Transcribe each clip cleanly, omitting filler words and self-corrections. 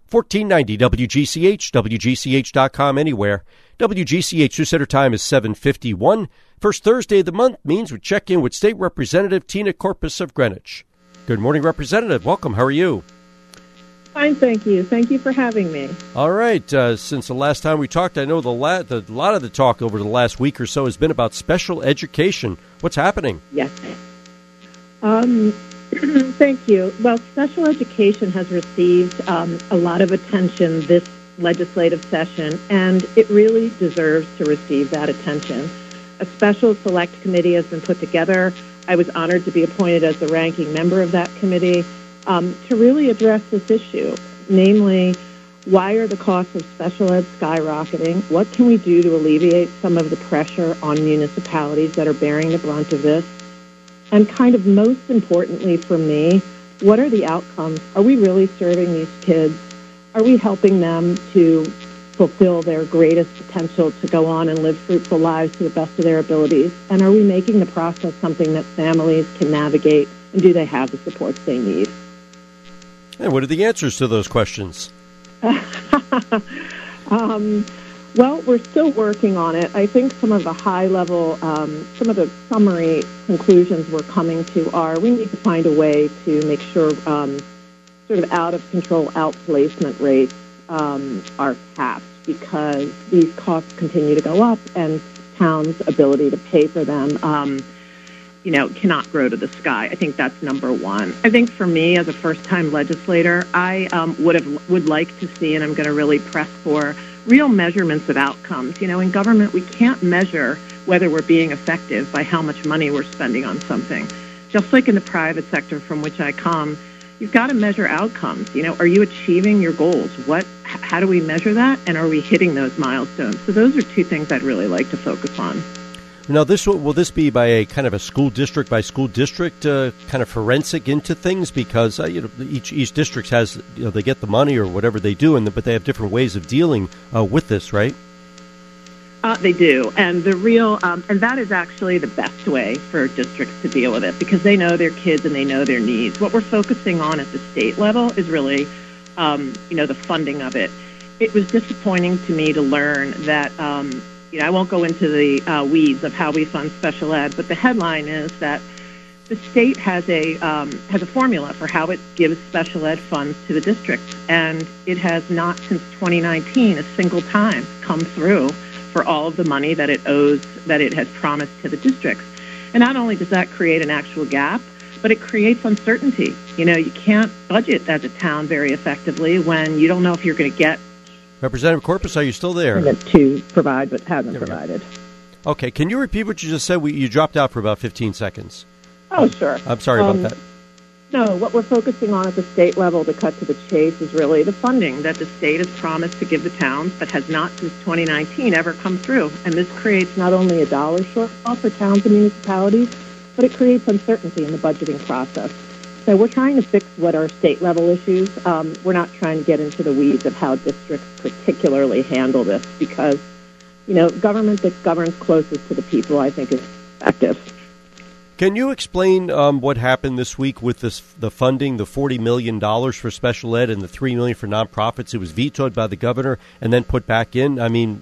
1490 WGCH, WGCH.com, anywhere. WGCH News Center time is 7:51. First Thursday of the month means we check in with State Representative Tina Corpus of Greenwich. Good morning, Representative. Welcome. How are you? Fine, thank you. Thank you for having me. All right. Since the last time we talked, I know a lot of the talk over the last week or so has been about special education. What's happening? Yes. Thank you. Well, special education has received a lot of attention this legislative session, and it really deserves to receive that attention. A special select committee has been put together. I was honored to be appointed as the ranking member of that committee to really address this issue, namely, why are the costs of special ed skyrocketing? What can we do to alleviate some of the pressure on municipalities that are bearing the brunt of this? And kind of most importantly for me, what are the outcomes? Are we really serving these kids? Are we helping them to fulfill their greatest potential to go on and live fruitful lives to the best of their abilities? And are we making the process something that families can navigate, and do they have the supports they need? And what are the answers to those questions? Well, we're still working on it. I think some of the high-level, some of the summary conclusions we're coming to are we need to find a way to make sure sort of out-of-control outplacement rates are capped, because these costs continue to go up and towns' ability to pay for them cannot grow to the sky. I think that's number one. I think for me, as a first-time legislator, I would like to see, and I'm going to really press for, real measurements of outcomes. In government, we can't measure whether we're being effective by how much money we're spending on something. Just like in the private sector from which I come, you've got to measure outcomes. Are you achieving your goals? How do we measure that? And are we hitting those milestones? So those are two things I'd really like to focus on. Now, will this be by a kind of a school district by school district kind of forensic into things? Because each district has they get the money or whatever they do, but they have different ways of dealing with this, right? They do, and the real and that is actually the best way for districts to deal with it, because they know their kids and they know their needs. What we're focusing on at the state level is really the funding of it. It was disappointing to me to learn that. I won't go into the weeds of how we fund special ed, but the headline is that the state has a formula for how it gives special ed funds to the districts, and it has not since 2019 a single time come through for all of the money that it owes, that it has promised to the districts. And not only does that create an actual gap, but it creates uncertainty. You can't budget as a town very effectively when you don't know if you're going to get. Representative Corpus, are you still there? To provide, but hasn't provided. Okay, can you repeat what you just said? You dropped out for about 15 seconds. Oh, sure. I'm sorry about that. No, what we're focusing on at the state level, to cut to the chase, is really the funding that the state has promised to give the towns, but has not since 2019 ever come through. And this creates not only a dollar shortfall for towns and municipalities, but it creates uncertainty in the budgeting process. So we're trying to fix what are state-level issues. We're not trying to get into the weeds of how districts particularly handle this, because, government that governs closest to the people, I think, is effective. Can you explain what happened this week with the funding, the $40 million for special ed and the $3 million for nonprofits? It was vetoed by the governor and then put back in. I mean,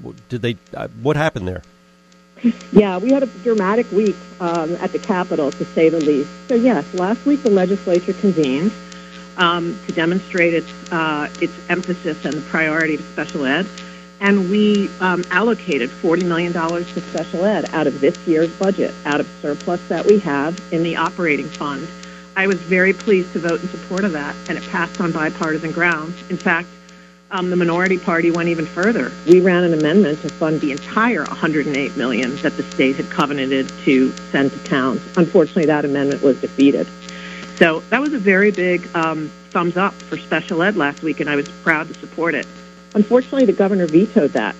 what happened there? Yeah, we had a dramatic week at the Capitol, to say the least. So, yes, last week the legislature convened to demonstrate its emphasis and the priority of special ed. And we allocated $40 million to special ed out of this year's budget, out of surplus that we have in the operating fund. I was very pleased to vote in support of that, and it passed on bipartisan grounds. In fact, the minority party went even further. We ran an amendment to fund the entire $108 million that the state had covenanted to send to towns. Unfortunately, that amendment was defeated. So that was a very big thumbs up for special ed last week, and I was proud to support it. Unfortunately, the governor vetoed that.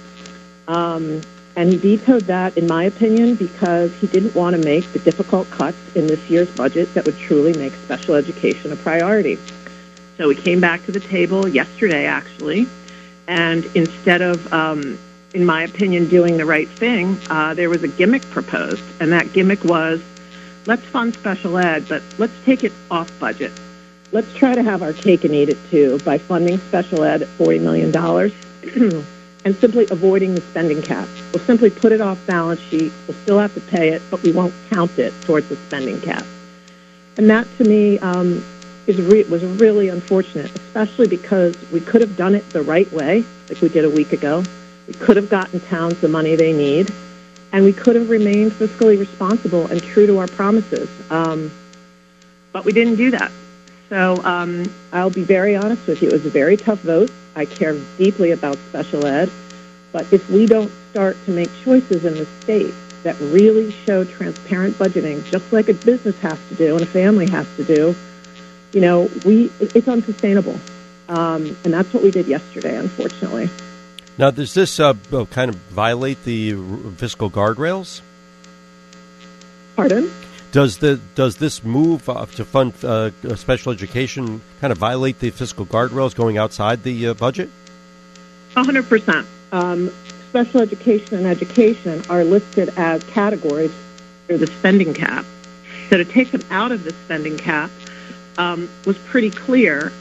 And he vetoed that, in my opinion, because he didn't want to make the difficult cuts in this year's budget that would truly make special education a priority. So we came back to the table yesterday, actually, and instead of, in my opinion, doing the right thing, there was a gimmick proposed, and that gimmick was, let's fund special ed, but let's take it off budget. let's try to have our cake and eat it too by funding special ed at $40 million and simply avoiding the spending cap. We'll simply put it off balance sheet. We'll still have to pay it, but we won't count it towards the spending cap. And that, to me, was really unfortunate, especially because we could have done it the right way, like we did a week ago. We could have gotten towns the money they need, and we could have remained fiscally responsible and true to our promises. But we didn't do that. So I'll be very honest with you. It was a very tough vote. I care deeply about special ed. But if we don't start to make choices in the state that really show transparent budgeting, just like a business has to do and a family has to do, it's unsustainable. And that's what we did yesterday, unfortunately. Now, does this kind of violate the fiscal guardrails? Pardon? Does this move to fund special education kind of violate the fiscal guardrails going outside the budget? 100%. Special education and education are listed as categories for the spending cap. So to take them out of the spending cap was pretty clearly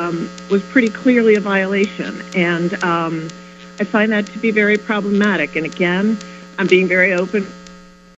a violation. And I find that to be very problematic. And again, I'm being very open